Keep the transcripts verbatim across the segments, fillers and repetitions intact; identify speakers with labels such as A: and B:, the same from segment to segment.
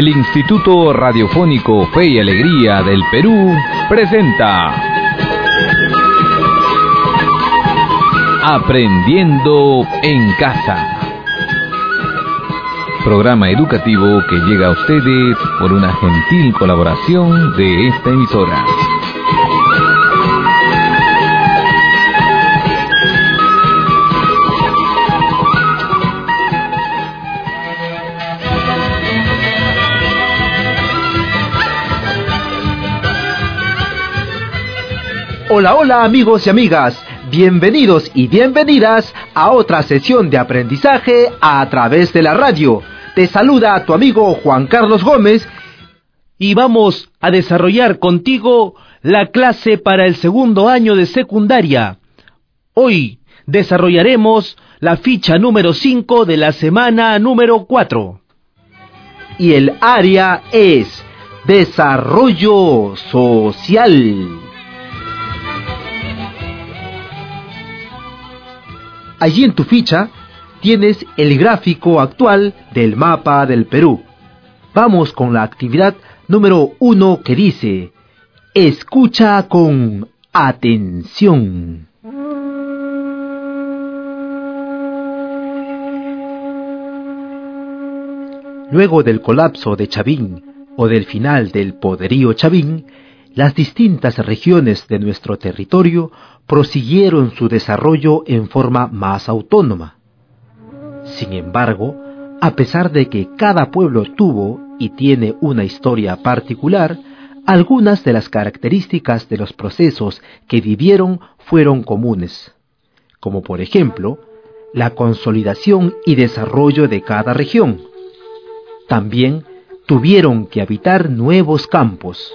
A: El Instituto Radiofónico Fe y Alegría del Perú presenta Aprendiendo en Casa. Programa educativo que llega a ustedes por una gentil colaboración de esta emisora.
B: Hola, hola amigos y amigas, bienvenidos y bienvenidas a otra sesión de aprendizaje a través de la radio. Te saluda tu amigo Juan Carlos Gómez
C: y vamos a desarrollar contigo la clase para el segundo año de secundaria. Hoy desarrollaremos la ficha número cinco de la semana número cuatro.
B: Y el área es Desarrollo Social. Allí en tu ficha tienes el gráfico actual del mapa del Perú. Vamos con la actividad número uno que dice: escucha con atención. Luego del colapso de Chavín o del final del poderío Chavín, las distintas regiones de nuestro territorio prosiguieron su desarrollo en forma más autónoma. Sin embargo, a pesar de que cada pueblo tuvo y tiene una historia particular, algunas de las características de los procesos que vivieron fueron comunes, como por ejemplo, la consolidación y desarrollo de cada región. También tuvieron que habitar nuevos campos.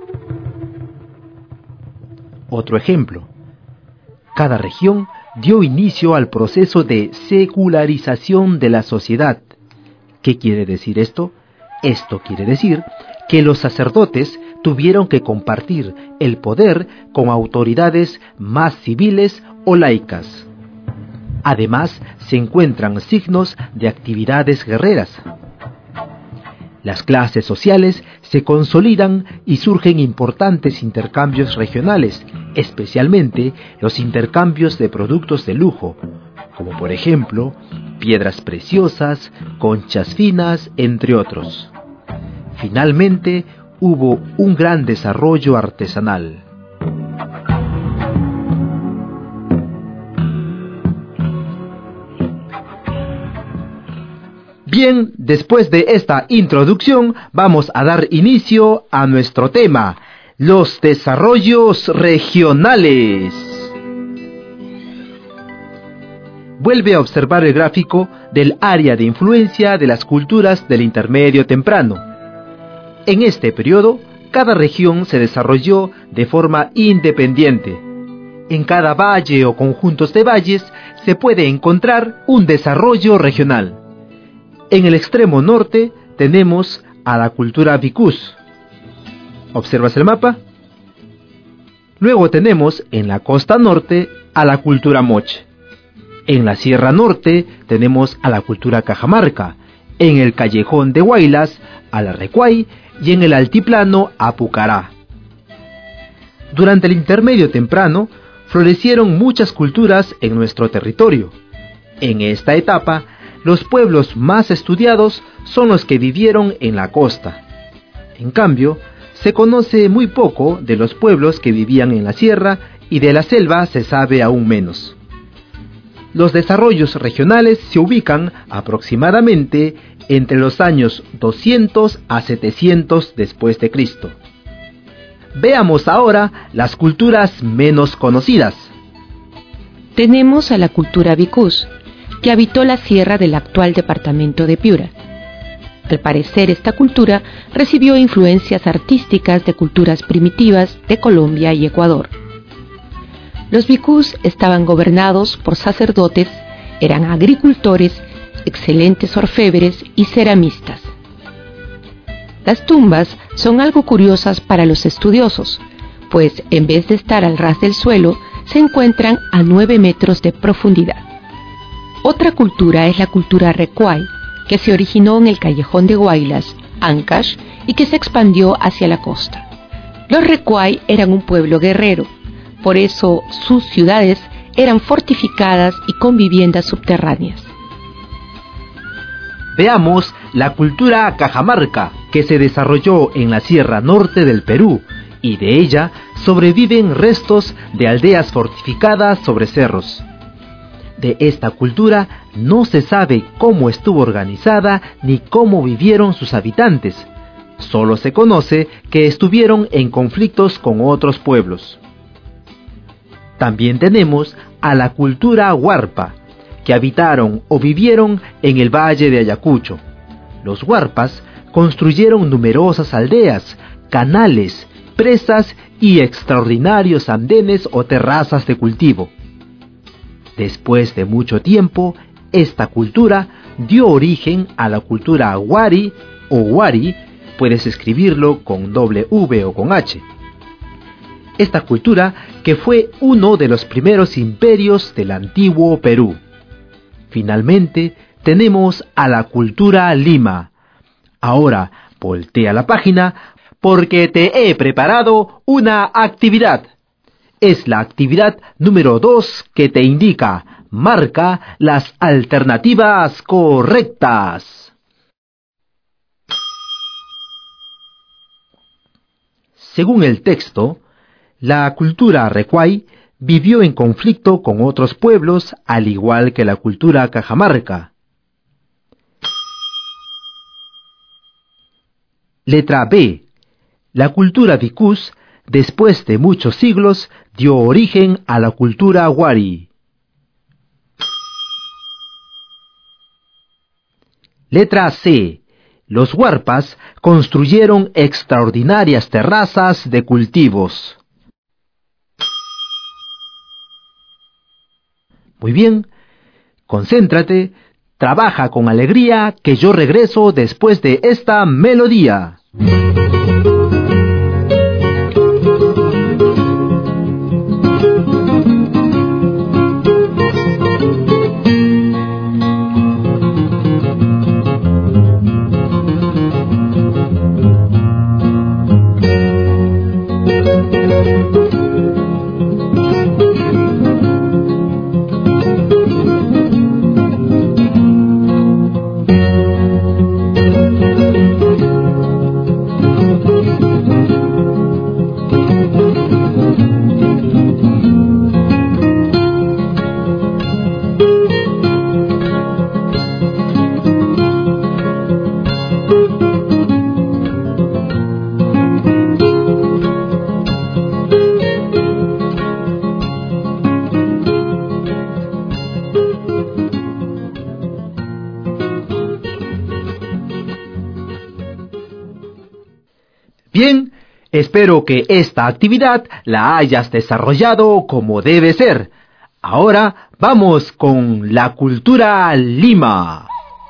B: Otro ejemplo, cada región dio inicio al proceso de secularización de la sociedad. ¿Qué quiere decir esto? Esto quiere decir que los sacerdotes tuvieron que compartir el poder con autoridades más civiles o laicas. Además, se encuentran signos de actividades guerreras. Las clases sociales se consolidan y surgen importantes intercambios regionales, especialmente los intercambios de productos de lujo, como por ejemplo, piedras preciosas, conchas finas, entre otros. Finalmente, hubo un gran desarrollo artesanal. Bien, después de esta introducción, vamos a dar inicio a nuestro tema, los desarrollos regionales. Vuelve a observar el gráfico del área de influencia de las culturas del intermedio temprano. En este periodo, cada región se desarrolló de forma independiente. En cada valle o conjuntos de valles se puede encontrar un desarrollo regional. En el extremo norte tenemos a la cultura Vicús. ¿Observas el mapa? Luego tenemos en la costa norte a la cultura Moche. En la sierra norte tenemos a la cultura Cajamarca. En el callejón de Huaylas a la Recuay y en el altiplano a Pucará. Durante el intermedio temprano florecieron muchas culturas en nuestro territorio. En esta etapa, los pueblos más estudiados son los que vivieron en la costa. En cambio, se conoce muy poco de los pueblos que vivían en la sierra y de la selva se sabe aún menos. Los desarrollos regionales se ubican aproximadamente entre los años doscientos a setecientos después de Cristo. Veamos ahora las culturas menos conocidas.
D: Tenemos a la cultura Vicús, que habitó la sierra del actual departamento de Piura. Al parecer, esta cultura recibió influencias artísticas de culturas primitivas de Colombia y Ecuador. Los Vicús estaban gobernados por sacerdotes, eran agricultores, excelentes orfebres y ceramistas. Las tumbas son algo curiosas para los estudiosos, pues en vez de estar al ras del suelo, se encuentran a nueve metros de profundidad. Otra cultura es la cultura Recuay, que se originó en el callejón de Huaylas, Ancash, y que se expandió hacia la costa. Los Recuay eran un pueblo guerrero, por eso sus ciudades eran fortificadas y con viviendas subterráneas.
B: Veamos la cultura cajamarca, que se desarrolló en la Sierra Norte del Perú, y de ella sobreviven restos de aldeas fortificadas sobre cerros. De esta cultura no se sabe cómo estuvo organizada ni cómo vivieron sus habitantes. Solo se conoce que estuvieron en conflictos con otros pueblos. También tenemos a la cultura huarpa, que habitaron o vivieron en el valle de Ayacucho. Los huarpas construyeron numerosas aldeas, canales, presas y extraordinarios andenes o terrazas de cultivo. Después de mucho tiempo, esta cultura dio origen a la cultura Wari o Wari, puedes escribirlo con doble V o con H. Esta cultura que fue uno de los primeros imperios del antiguo Perú. Finalmente, tenemos a la cultura Lima. Ahora, voltea la página porque te he preparado una actividad. Es la actividad número dos que te indica, marca las alternativas correctas. Según el texto, la cultura Recuay vivió en conflicto con otros pueblos, al igual que la cultura cajamarca. Letra B. La cultura vicús, después de muchos siglos, dio origen a la cultura Wari. Letra C. Los huarpas construyeron extraordinarias terrazas de cultivos. Muy bien, concéntrate, trabaja con alegría, que yo regreso después de esta melodía. Bien, espero que esta actividad la hayas desarrollado como debe ser. Ahora vamos con la cultura Lima.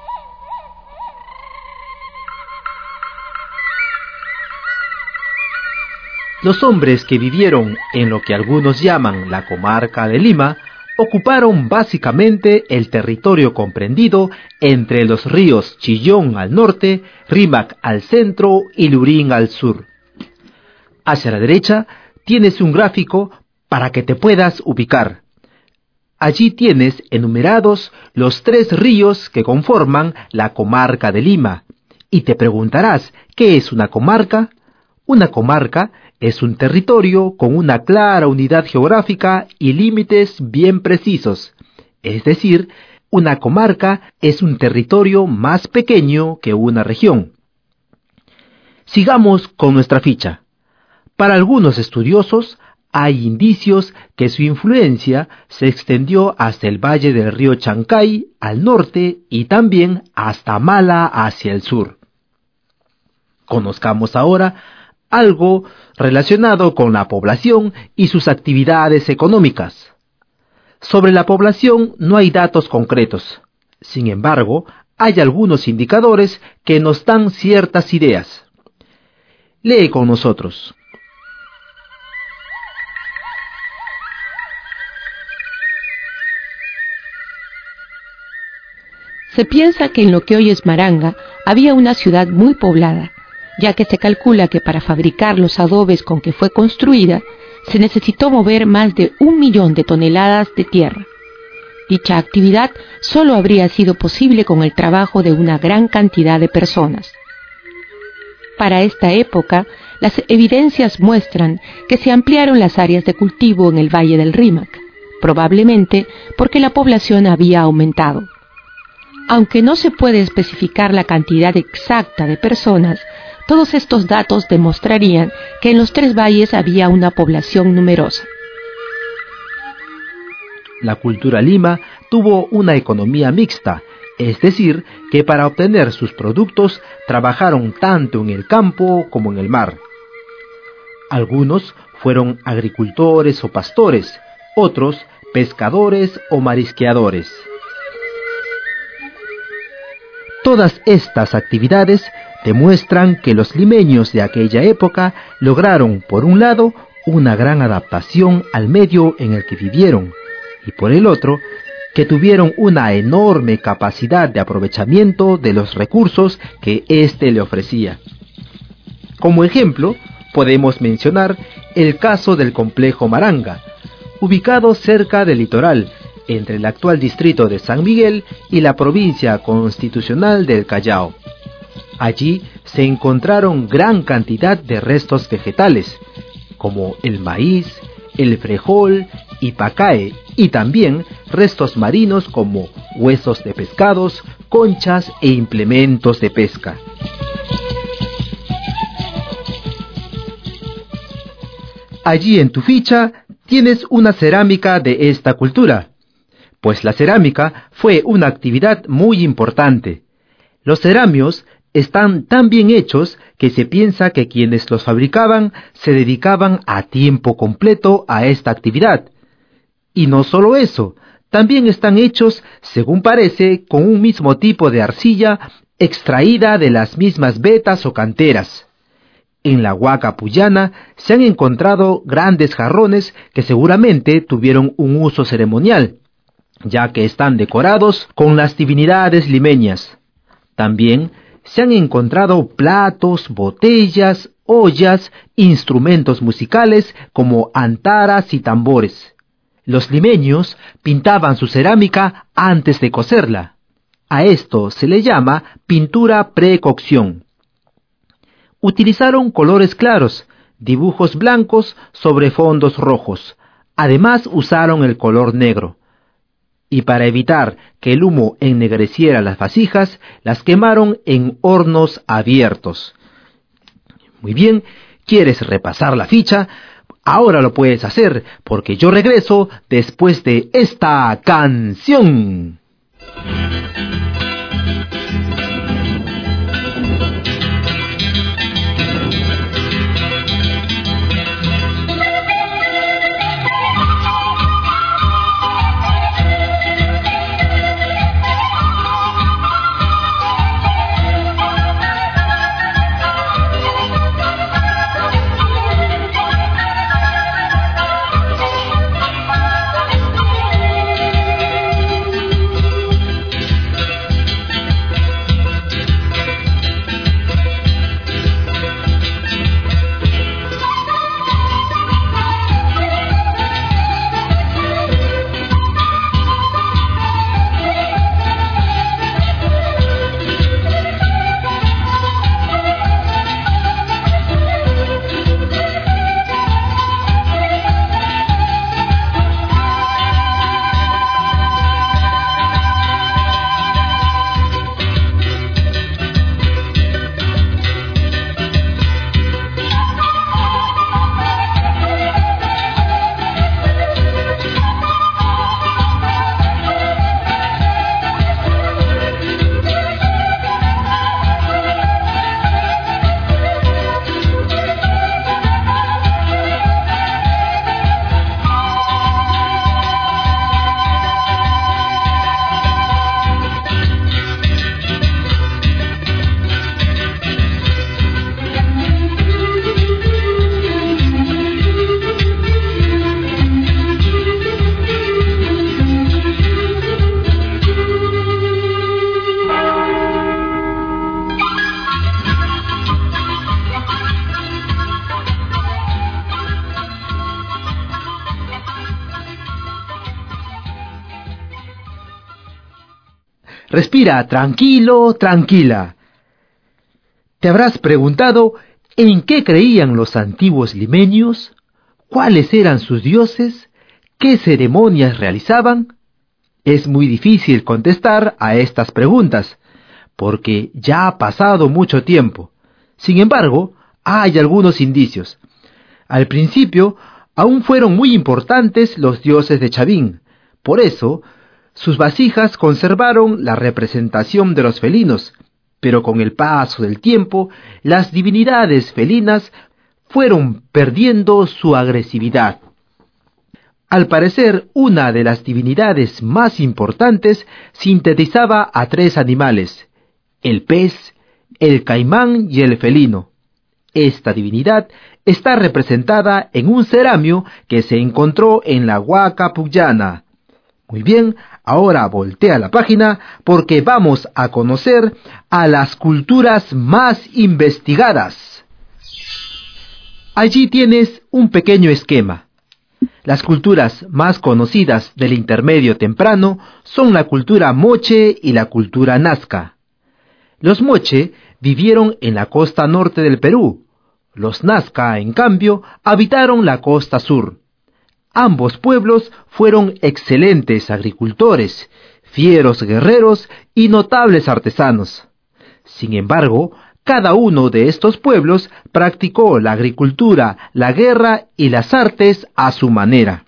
B: Los hombres que vivieron en lo que algunos llaman la comarca de Lima ocuparon básicamente el territorio comprendido entre los ríos Chillón al norte, Rímac al centro y Lurín al sur. Hacia la derecha tienes un gráfico para que te puedas ubicar. Allí tienes enumerados los tres ríos que conforman la comarca de Lima. Y te preguntarás, ¿qué es una comarca? Una comarca es un territorio con una clara unidad geográfica y límites bien precisos. Es decir, una comarca es un territorio más pequeño que una región. Sigamos con nuestra ficha. Para algunos estudiosos, hay indicios que su influencia se extendió hasta el valle del río Chancay al norte y también hasta Mala hacia el sur. Conozcamos ahora algo relacionado con la población y sus actividades económicas. Sobre la población no hay datos concretos. Sin embargo, hay algunos indicadores que nos dan ciertas ideas. Lee con nosotros.
D: Se piensa que en lo que hoy es Maranga había una ciudad muy poblada, ya que se calcula que para fabricar los adobes con que fue construida, se necesitó mover más de un millón de toneladas de tierra. Dicha actividad solo habría sido posible con el trabajo de una gran cantidad de personas. Para esta época, las evidencias muestran que se ampliaron las áreas de cultivo en el Valle del Rímac, probablemente porque la población había aumentado. Aunque no se puede especificar la cantidad exacta de personas, todos estos datos demostrarían que en los tres valles había una población numerosa.
B: La cultura Lima tuvo una economía mixta, es decir, que para obtener sus productos trabajaron tanto en el campo como en el mar. Algunos fueron agricultores o pastores, otros pescadores o marisqueadores. Todas estas actividades demuestran que los limeños de aquella época lograron, por un lado, una gran adaptación al medio en el que vivieron, y por el otro, que tuvieron una enorme capacidad de aprovechamiento de los recursos que éste le ofrecía. Como ejemplo, podemos mencionar el caso del complejo Maranga, ubicado cerca del litoral, entre el actual distrito de San Miguel y la provincia constitucional del Callao. Allí se encontraron gran cantidad de restos vegetales, como el maíz, el frejol y pacae, y también restos marinos como huesos de pescados, conchas e implementos de pesca. Allí en tu ficha tienes una cerámica de esta cultura, pues la cerámica fue una actividad muy importante. Los ceramios están tan bien hechos que se piensa que quienes los fabricaban se dedicaban a tiempo completo a esta actividad. Y no solo eso, también están hechos, según parece, con un mismo tipo de arcilla extraída de las mismas vetas o canteras. En la Huaca Puyana se han encontrado grandes jarrones que seguramente tuvieron un uso ceremonial, ya que están decorados con las divinidades limeñas. También se han encontrado platos, botellas, ollas, instrumentos musicales como antaras y tambores. Los limeños pintaban su cerámica antes de cocerla. A esto se le llama pintura precocción. Utilizaron colores claros, dibujos blancos sobre fondos rojos. Además usaron el color negro. Y para evitar que el humo ennegreciera las vasijas, las quemaron en hornos abiertos. Muy bien, ¿quieres repasar la ficha? Ahora lo puedes hacer, porque yo regreso después de esta canción. Respira tranquilo, tranquila. ¿Te habrás preguntado en qué creían los antiguos limeños? ¿Cuáles eran sus dioses? ¿Qué ceremonias realizaban? Es muy difícil contestar a estas preguntas, porque ya ha pasado mucho tiempo. Sin embargo, hay algunos indicios. Al principio, aún fueron muy importantes los dioses de Chavín. Por eso, sus vasijas conservaron la representación de los felinos, pero con el paso del tiempo, las divinidades felinas fueron perdiendo su agresividad. Al parecer, una de las divinidades más importantes sintetizaba a tres animales: el pez, el caimán y el felino. Esta divinidad está representada en un ceramio que se encontró en la Huaca Puyana. Muy bien, ahora voltea la página porque vamos a conocer a las culturas más investigadas. Allí tienes un pequeño esquema. Las culturas más conocidas del intermedio temprano son la cultura moche y la cultura nazca. Los moche vivieron en la costa norte del Perú. Los nazca, en cambio, habitaron la costa sur. Ambos pueblos fueron excelentes agricultores, fieros guerreros y notables artesanos. Sin embargo, cada uno de estos pueblos practicó la agricultura, la guerra y las artes a su manera.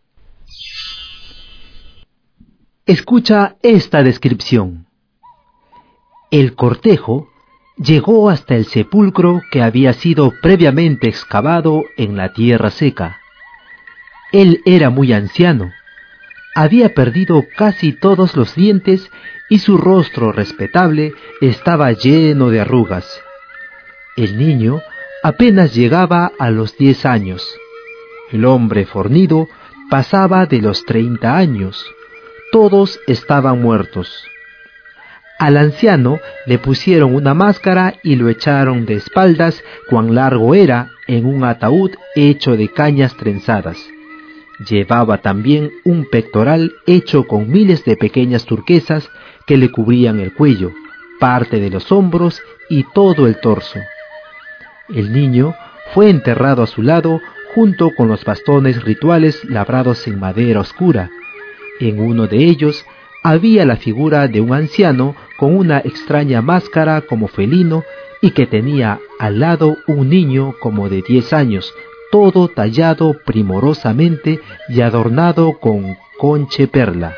B: Escucha esta descripción. El cortejo llegó hasta el sepulcro que había sido previamente excavado en la tierra seca. Él era muy anciano, había perdido casi todos los dientes y su rostro respetable estaba lleno de arrugas. El niño apenas llegaba a los diez años. El hombre fornido pasaba de los treinta años. Todos estaban muertos. Al anciano le pusieron una máscara y lo echaron de espaldas, cuán largo era, en un ataúd hecho de cañas trenzadas. Llevaba también un pectoral hecho con miles de pequeñas turquesas que le cubrían el cuello, parte de los hombros y todo el torso. El niño fue enterrado a su lado junto con los bastones rituales labrados en madera oscura. En uno de ellos había la figura de un anciano con una extraña máscara como felino y que tenía al lado un niño como de diez años, todo tallado primorosamente y adornado con conche perla.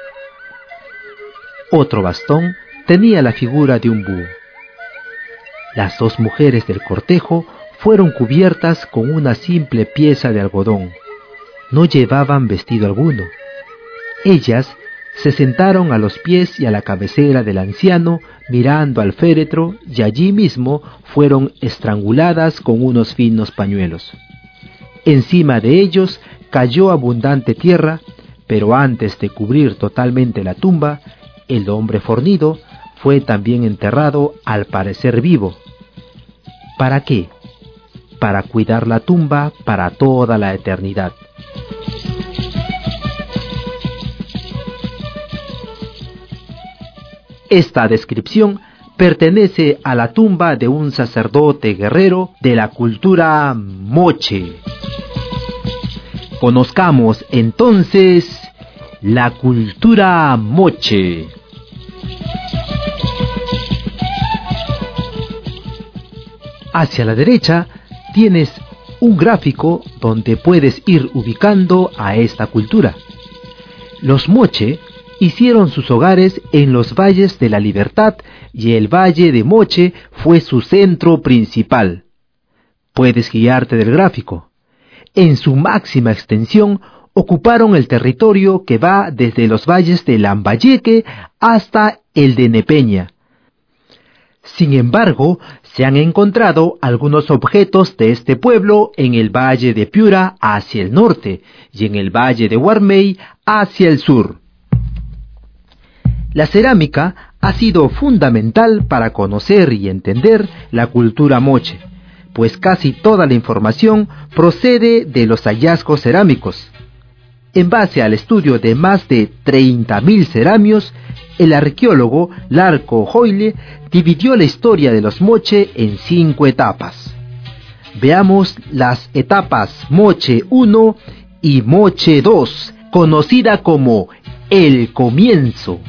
B: Otro bastón tenía la figura de un búho. Las dos mujeres del cortejo fueron cubiertas con una simple pieza de algodón. No llevaban vestido alguno. Ellas se sentaron a los pies y a la cabecera del anciano, mirando al féretro, y allí mismo fueron estranguladas con unos finos pañuelos. Encima de ellos cayó abundante tierra, pero antes de cubrir totalmente la tumba, el hombre fornido fue también enterrado, al parecer vivo. ¿Para qué? Para cuidar la tumba para toda la eternidad. Esta descripción pertenece a la tumba de un sacerdote guerrero de la cultura moche. Conozcamos entonces la cultura moche. Hacia la derecha tienes un gráfico donde puedes ir ubicando a esta cultura. Los moche hicieron sus hogares en los valles de la Libertad y el valle de Moche fue su centro principal. Puedes guiarte del gráfico. En su máxima extensión ocuparon el territorio que va desde los valles de Lambayeque hasta el de Nepeña. Sin embargo, se han encontrado algunos objetos de este pueblo en el valle de Piura hacia el norte y en el valle de Huarmey hacia el sur. La cerámica ha sido fundamental para conocer y entender la cultura moche, pues casi toda la información procede de los hallazgos cerámicos. En base al estudio de más de treinta mil ceramios, el arqueólogo Larco Hoyle dividió la historia de los Moche en cinco etapas. Veamos las etapas Moche uno y Moche dos, conocida como el comienzo.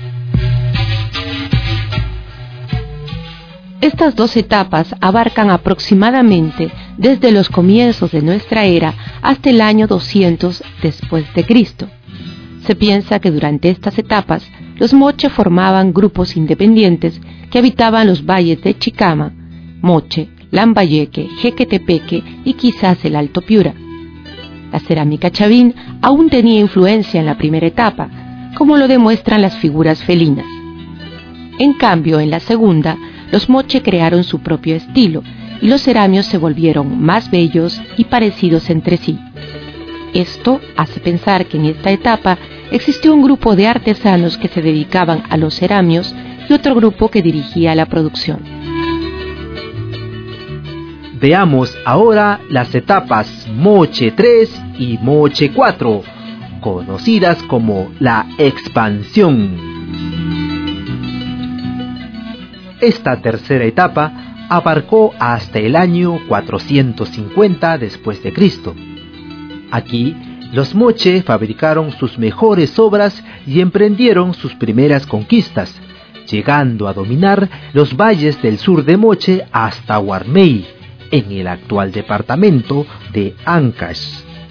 D: Estas dos etapas abarcan aproximadamente desde los comienzos de nuestra era hasta el año doscientos después de Cristo. Se piensa que durante estas etapas los Moche formaban grupos independientes que habitaban los valles de Chicama, Moche, Lambayeque, Jequetepeque y quizás el Alto Piura. La cerámica chavín aún tenía influencia en la primera etapa, como lo demuestran las figuras felinas. En cambio, en la segunda, los Moche crearon su propio estilo y los ceramios se volvieron más bellos y parecidos entre sí. Esto hace pensar que en esta etapa existió un grupo de artesanos que se dedicaban a los ceramios y otro grupo que dirigía la producción.
B: Veamos ahora las etapas Moche tres y Moche cuatro, conocidas como la expansión. Esta tercera etapa abarcó hasta el año cuatrocientos cincuenta después de Cristo. Aquí, los Moche fabricaron sus mejores obras y emprendieron sus primeras conquistas, llegando a dominar los valles del sur de Moche hasta Huarmey, en el actual departamento de Ancash.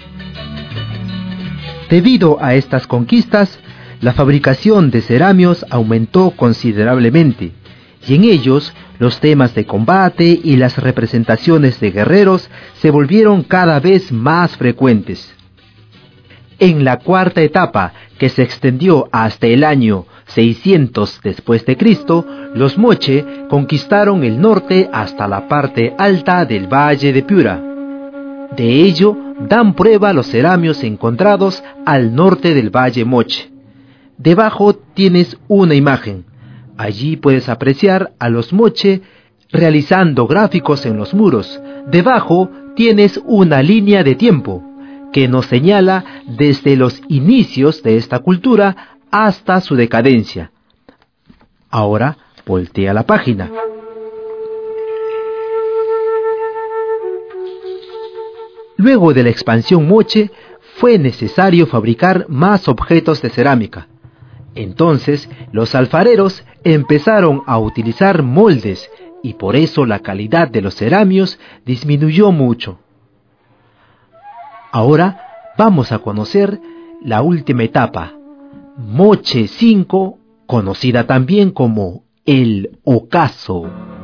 B: Debido a estas conquistas, la fabricación de ceramios aumentó considerablemente, y en ellos los temas de combate y las representaciones de guerreros se volvieron cada vez más frecuentes. En la cuarta etapa, que se extendió hasta el año seiscientos después de Cristo, los Moche conquistaron el norte hasta la parte alta del valle de Piura. De ello dan prueba los ceramios encontrados al norte del valle Moche. Debajo tienes una imagen. Allí puedes apreciar a los Moche realizando gráficos en los muros. Debajo tienes una línea de tiempo que nos señala desde los inicios de esta cultura hasta su decadencia. Ahora voltea la página. Luego de la expansión Moche, fue necesario fabricar más objetos de cerámica. Entonces, los alfareros empezaron a utilizar moldes y por eso la calidad de los ceramios disminuyó mucho. Ahora vamos a conocer la última etapa, Moche cinco, conocida también como el ocaso.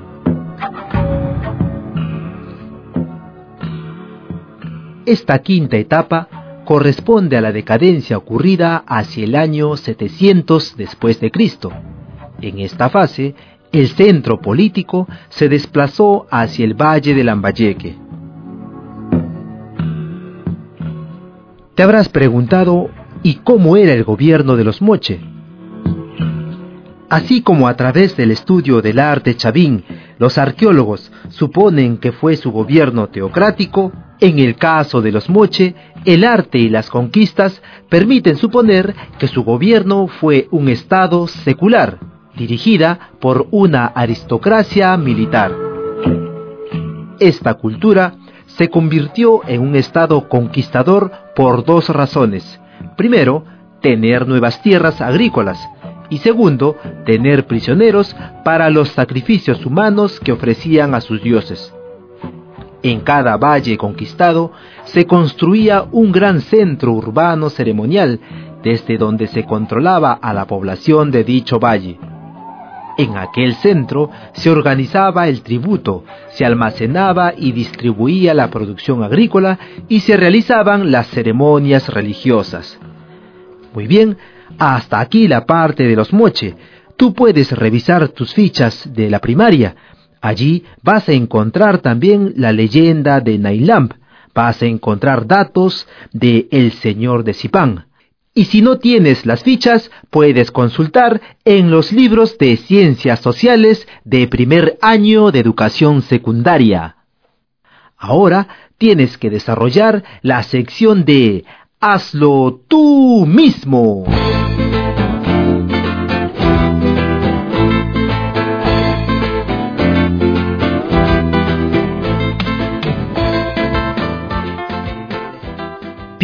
B: Esta quinta etapa corresponde a la decadencia ocurrida hacia el año setecientos después de Cristo. En esta fase, el centro político se desplazó hacia el valle de Lambayeque. Te habrás preguntado, ¿y cómo era el gobierno de los Moche? Así como a través del estudio del arte chavín, los arqueólogos suponen que fue su gobierno teocrático, en el caso de los Moche, el arte y las conquistas permiten suponer que su gobierno fue un estado secular, dirigida por una aristocracia militar. Esta cultura se convirtió en un estado conquistador por dos razones. Primero, tener nuevas tierras agrícolas, y segundo, tener prisioneros para los sacrificios humanos que ofrecían a sus dioses. En cada valle conquistado se construía un gran centro urbano ceremonial, desde donde se controlaba a la población de dicho valle. En aquel centro se organizaba el tributo, se almacenaba y distribuía la producción agrícola y se realizaban las ceremonias religiosas. Muy bien, hasta aquí la parte de los Moche. Tú puedes revisar tus fichas de la primaria. Allí vas a encontrar también la leyenda de Nailamp, vas a encontrar datos de El Señor de Zipán. Y si no tienes las fichas, puedes consultar en los libros de Ciencias Sociales de primer año de educación secundaria. Ahora tienes que desarrollar la sección de Hazlo tú mismo.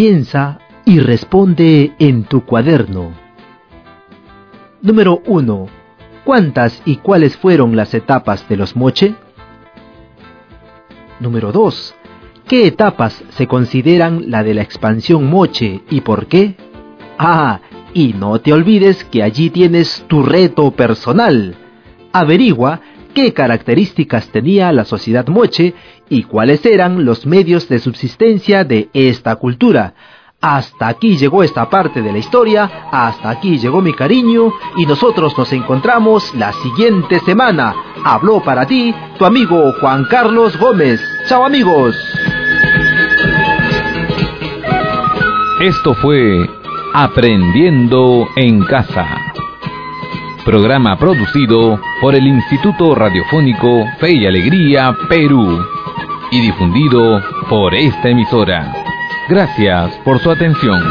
B: Piensa y responde en tu cuaderno. Número uno. ¿Cuántas y cuáles fueron las etapas de los Moche? Número dos. ¿Qué etapas se consideran la de la expansión Moche y por qué? Ah, y no te olvides que allí tienes tu reto personal. Averigua qué características tenía la sociedad Moche y cuáles eran los medios de subsistencia de esta cultura. Hasta aquí llegó esta parte de la historia, hasta aquí llegó mi cariño y nosotros nos encontramos la siguiente semana. Habló para ti tu amigo Juan Carlos Gómez. ¡Chao, amigos!
A: Esto fue Aprendiendo en Casa. Programa producido por el Instituto Radiofónico Fe y Alegría, Perú, y difundido por esta emisora. Gracias por su atención.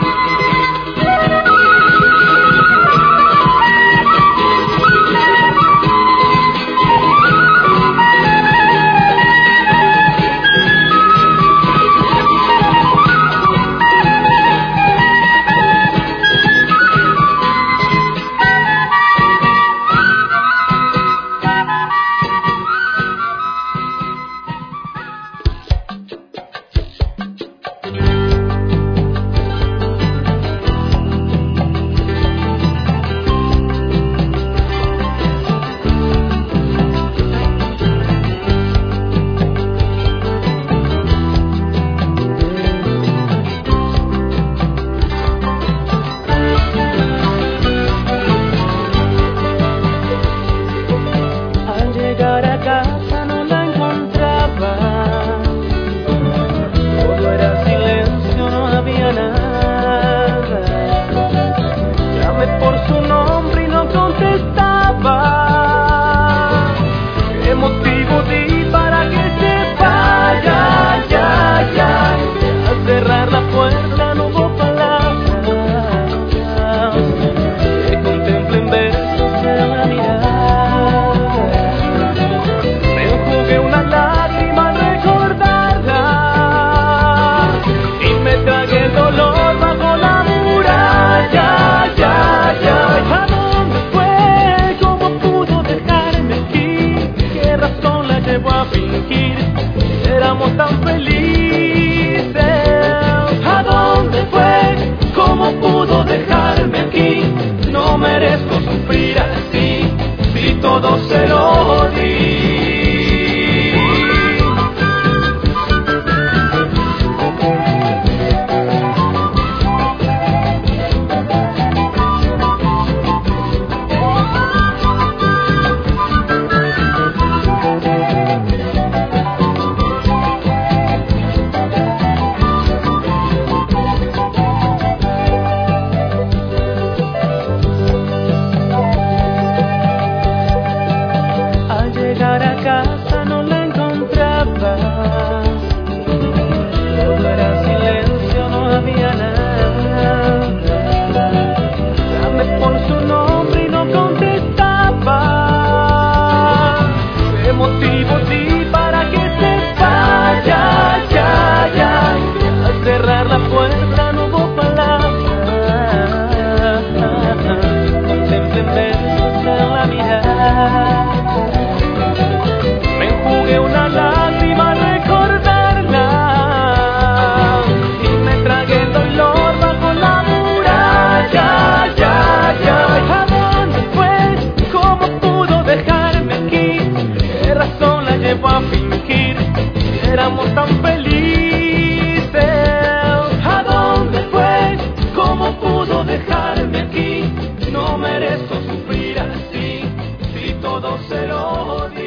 E: todo se lo di. Me enjugué una lágrima al recordarla y me tragué el dolor bajo la muralla. Ya, ya, ¿a dónde fue? ¿Cómo pudo dejarme aquí? ¿Qué razón la llevó a fingir que éramos tan felices? ¿A dónde fue? ¿Cómo pudo dejarme aquí? No merezco sufrir así, si todo se lo di.